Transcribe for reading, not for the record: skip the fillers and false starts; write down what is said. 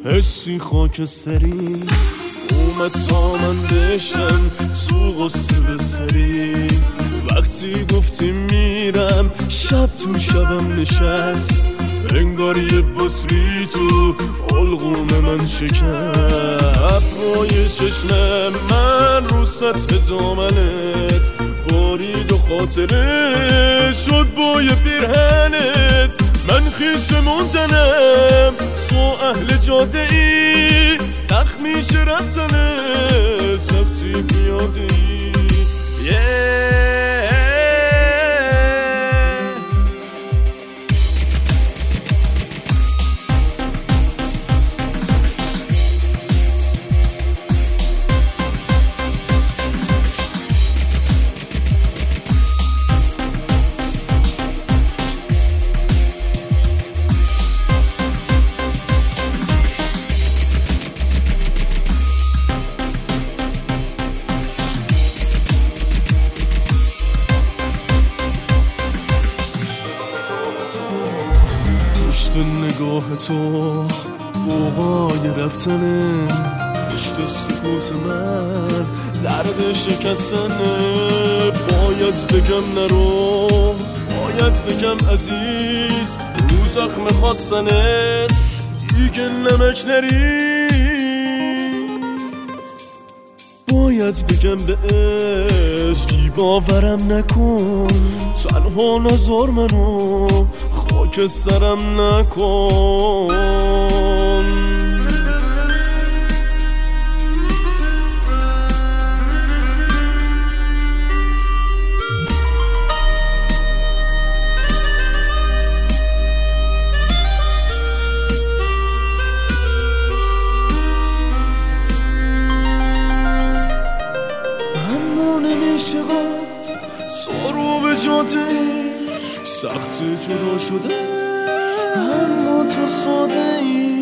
حسی خاکستری اومد تا من بشم تو غصه بسری. وقتی گفتی میرم شب تو شبم نشست، انگار یه بطری تو حلقوم من شکست. ابروی چشم من رو سطح دامنت بارید و خاطره شد بوی پیرهنت. من خیس موندنم تو اهل جاده ای، سخت میشه رفتنت وقتی پیاده ای. نگاه تو موقعای رفتنه، پشت سکوت من درد شکستنه. باید بگم نرو، باید بگم عزیز، رو زخم خواستنت دیگه نمک نریز. باید بگم به عشقی باورم نکن، تنها نذار منو خاک سرم نکن. اما نمیشه گفت تو رو به جاده سخت جدا شده، اما تو ساده ای